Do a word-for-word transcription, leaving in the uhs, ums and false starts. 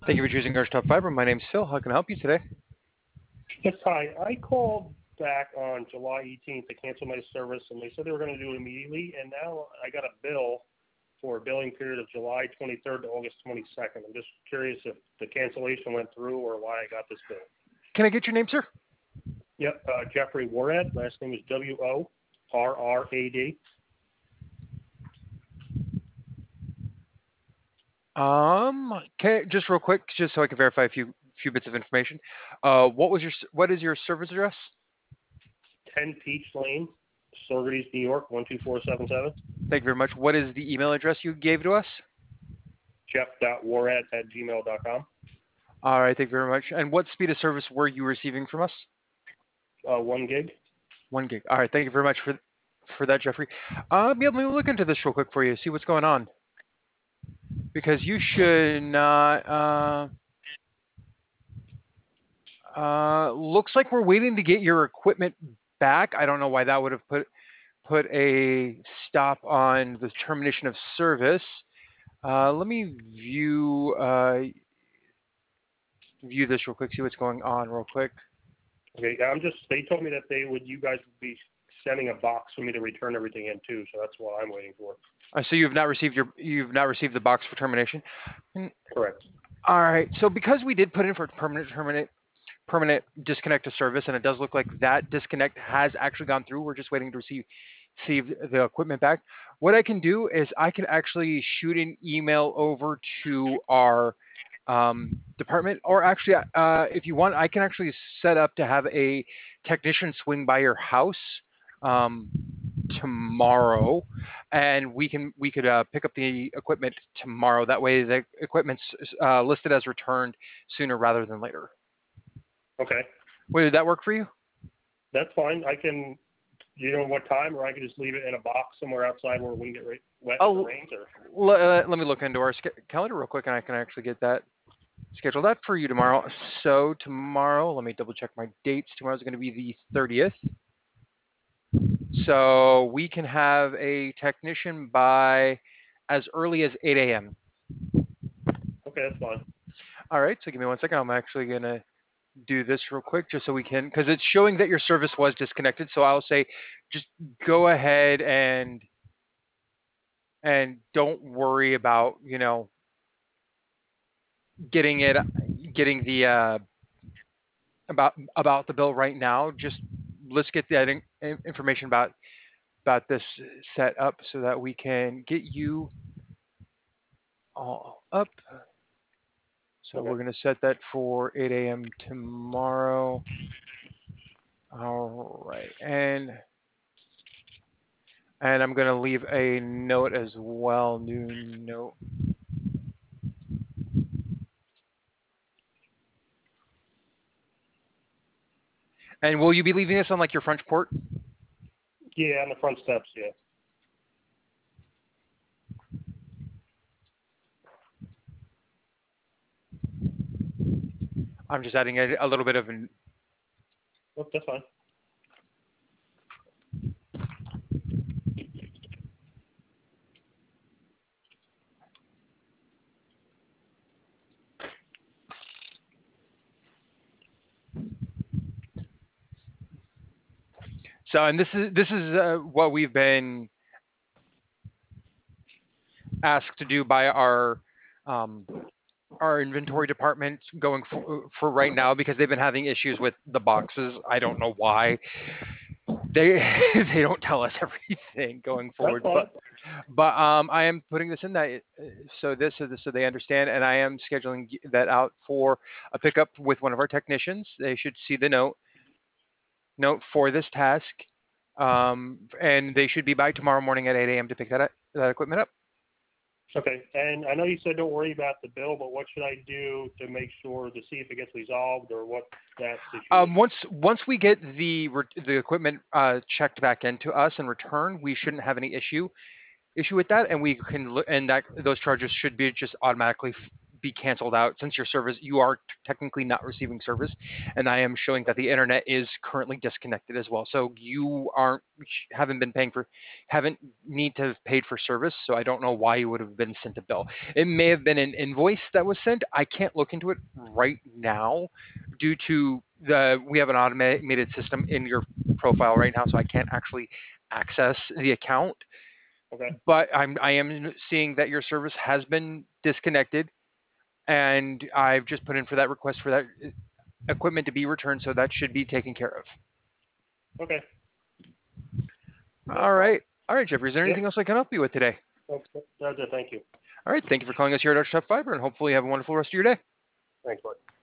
Thank you for choosing Garage Top Fiber. My name's Phil. How can I help you today? Yes, hi. I called back on July eighteenth to cancel my service, and they said they were going to do it immediately, and now I got a bill for a billing period of July twenty-third to August twenty-second. I'm just curious if the cancellation went through or why I got this bill. Can I get your name, sir? Yep, uh, Jeffrey Warad. Last name is W O R R A D. Um, can just real quick, just so I can verify a few few bits of information. Uh, what was your what is your service address? ten Peach Lane, Saugerties, New York, one two four seven seven. Thank you very much. What is the email address you gave to us? Jeff.warad at gmail dot com. All right, thank you very much. And what speed of service were you receiving from us? Uh, one gig. One gig. All right, thank you very much for for that, Jeffrey. Um, yeah, let me look into this real quick for you, see what's going on. Because you should not. Uh, uh, looks like we're waiting to get your equipment back. I don't know why that would have put put a stop on the termination of service. Uh, let me view uh, view this real quick, see what's going on real quick. Okay, I'm just. They told me that they would. You guys would be sending a box for me to return everything in too. So that's what I'm waiting for. Uh, so you've not received your you've not received the box for termination. And, Correct. all right. So because we did put in for permanent terminate permanent disconnect of service, and it does look like that disconnect has actually gone through. We're just waiting to receive receive the equipment back. What I can do is I can actually shoot an email over to our um, department, or actually, uh, if you want, I can actually set up to have a technician swing by your house um, tomorrow, and we can we could uh, pick up the equipment tomorrow. That way, the equipment's uh, listed as returned sooner rather than later. Okay. Wait, did that work for you? That's fine. I can. You know what time, or I can just leave it in a box somewhere outside where it wouldn't get ra- wet if Oh, it rains. Or l- uh, let me look into our sch- calendar real quick, and I can actually get that schedule that for you tomorrow. So tomorrow, let me double check my dates. Tomorrow's going to be the thirtieth. So we can have a technician by as early as eight a m. okay, that's fine. All right, so give me one second. I'm actually going to do this real quick just so we can, because it's showing that your service was disconnected. So I'll say just go ahead and and don't worry about, you know, getting it getting the uh about about the bill right now. Just let's get that in, information about about this set up so that we can get you all up. So Okay. we're going to set that for eight a m tomorrow. All right, and and I'm going to leave a note as well. New note. And will you be leaving this on like your front porch? Yeah, on the front steps. Yeah. I'm just adding a, a little bit of an. Oh, that's fine. So, and this is this is uh, what we've been asked to do by our um, our inventory department going for, for right now because they've been having issues with the boxes. I don't know why. They they don't tell us everything going That's forward, fine. but but um, I am putting this in that uh, so this so this so they understand, and I am scheduling that out for a pickup with one of our technicians. They should see the note note for this task, um, and they should be by tomorrow morning at eight a m to pick that up, that equipment up. Okay. And I know you said don't worry about the bill, but what should I do to make sure to see if it gets resolved or what that issue is? Um, once once we get the re- the equipment uh, checked back into us and returned, we shouldn't have any issue issue with that, and we can lo- and that those charges should be just automatically f- be canceled out since your service, you are t- technically not receiving service, and I am showing that the internet is currently disconnected as well. So you aren't, haven't been paying for, haven't need to have paid for service. So I don't know why you would have been sent a bill. It may have been an invoice that was sent. I can't look into it right now due to the, we have an automated system in your profile right now, so I can't actually access the account. Okay. But I'm I am seeing that your service has been disconnected, and I've just put in for that request for that uh, equipment to be returned, so that should be taken care of. Okay. No All problem. right, all right, Jeffrey. Is there Yep. anything else I can help you with today? Okay. That's it. Thank you. All right, thank you for calling us here at Arch Top Fiber, and hopefully you have a wonderful rest of your day. Thanks, bud.